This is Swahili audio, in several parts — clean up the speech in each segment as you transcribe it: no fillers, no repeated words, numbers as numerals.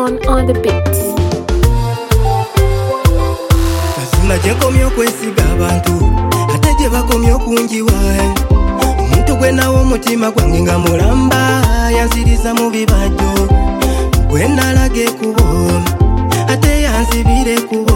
on the beat. Kasima jekomyo kwesiga abantu ate gye bakomyo kunjiwa omuntu gwe nawo omutima gwange nga mulamba yanziriza mu bibajjo gwe nalage kubo ate yanzibire kubo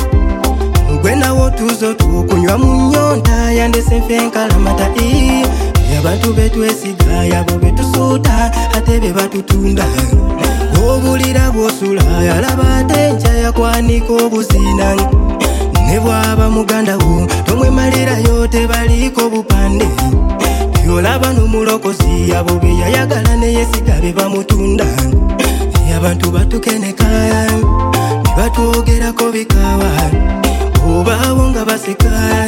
gwe nawo tuzo tukunywa mu nnyonta yandese nfe nkalamata abantu betwesiga yabo betusuuta ate be batutunda obulira bwosula yalaba ate enkya yakwanika obuzina ne bwaba muganda wo tomwemalirayo tebaliko bupande yolaba n'omulokozi yabo be yayagala neyesiga be bamutunda abantu batukeneka ne batwogerako bikawa obaawo nga baseka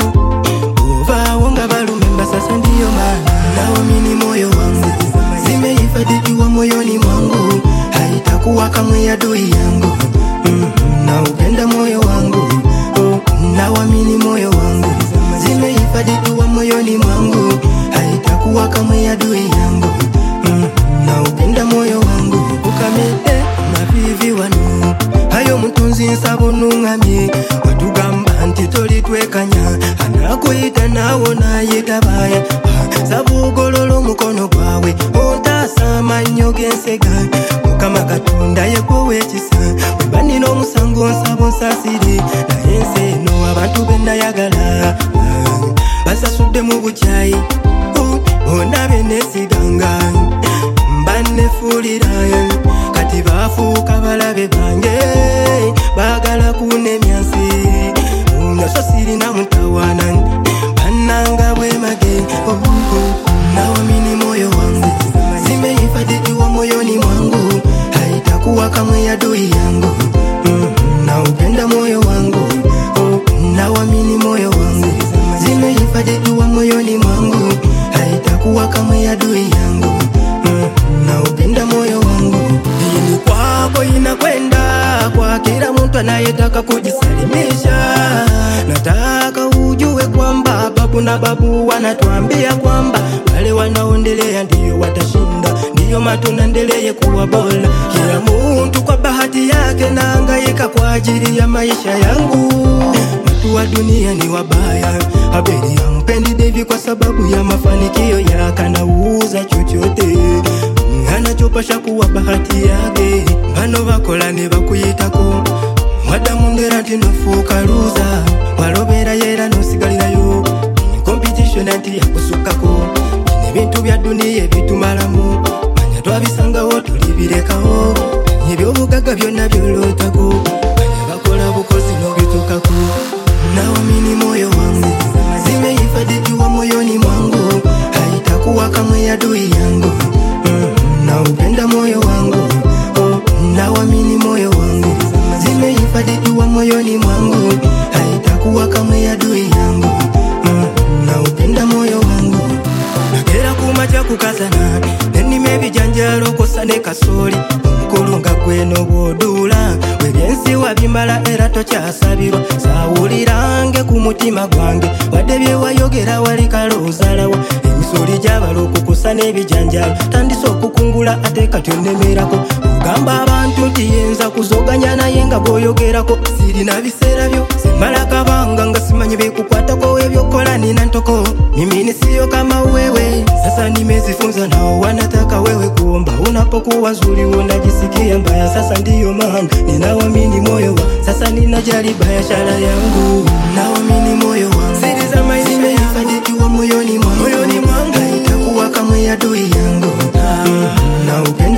obaawo nga balumemba sasa ndiyo maana naamini moyo wangu zimehifadhiwa moyoni mwangu haitakuwa kamwe adui yangu naupenda moyo wangu naamini moyo wangu zimehifadhiwa moyoni mwangu haitakuwa kamwe adui yangu naupenda moyo wangu ukamete mavivi wanu hayo mutunzi nsabo nungamye watugamba nti tolitwekanya anakuyita nawo nayetabaya sabugololo mukono gwawe ontaasa amannyo g'ensega mukama katonda yegwowe ekisa webanina omusango nsabo nsasire naye ensi eno abantu benayagala basasudde mu bukyayi bonna benesiganga mbanefuulira kati bafuuka balabe bange baagala kunemyansi naso sirina mutawana bannanga bwemage naamini moyo wangu zimehifadhiwa moyoni mwangu haitakuwa kamwe adui yangu naupenda moyo wangu naamini moyo wangu zimehifadhiwa moyoni mwangu haitakuwa kamwe adui yangu naupenda moyo wangu dini kwako inakwenda kwa kila mtu anayetaka kujisalimisha nataka ujue kwamba babu na babu wanatuambia kwamba wale wanaoendelea ndiyo watashinda ndiyo matunendelee kuwa bora kila mtu kwa bahati yake naangaika kwa ajili ya maisha yangu watu wa dunia ni wabaya Abeli hampendi Devi kwa sababu ya mafanikio yake anauza chochote anachopasha kuwa bahati yake bano bakola ne bakuyitako mwadamu ndera nti nofuuka luza walobera yera nosigalirayo competition anti yakusukako nebintu bya duniya ebitumalamu manya twabisangawo tulibirekawo ebyobugaga byonna byolotako manya bakola bukozi nobitukako naamini moyo wangu zimehifadhiwa moyoni mwangu haitakuwa kamwe adui yangu naupenda moyo wangu naamini moyo wangu zimehifadhiwa moyoni mwangu haitakuwa kamwe adui yangu naupenda moyo wangu nakera kumacha kukazana nenimebijanjalo kosane kasoli omukulunga gweno bwodula webyensi wabimala era tokyasabirwa sawulirange ku mutima gwange wadde byewayogera wali kaloozalawa emisoli gyabala okukusa n'ebijanjalo tandise okukungula ate kati onemerako ogamba abantu nti yenza kuzoganya naye nga bw'oyogerako sirina biseera byo simala kabanga nga simanyi bikukwatako ebyokola nina ntoko mimi nisiyo kama wewe sasa nimezifunza nao wanataka wewe kuomba unapokuwa nzuri unajisikia mbaya sasa ndiyo maana ninaamini moyo wa sasa ninajali biashara yangu naamini moyo wangu siri za maisha zimehifadhiwa moyoni mwangu haitakuwa kamwe adui yangu naupenda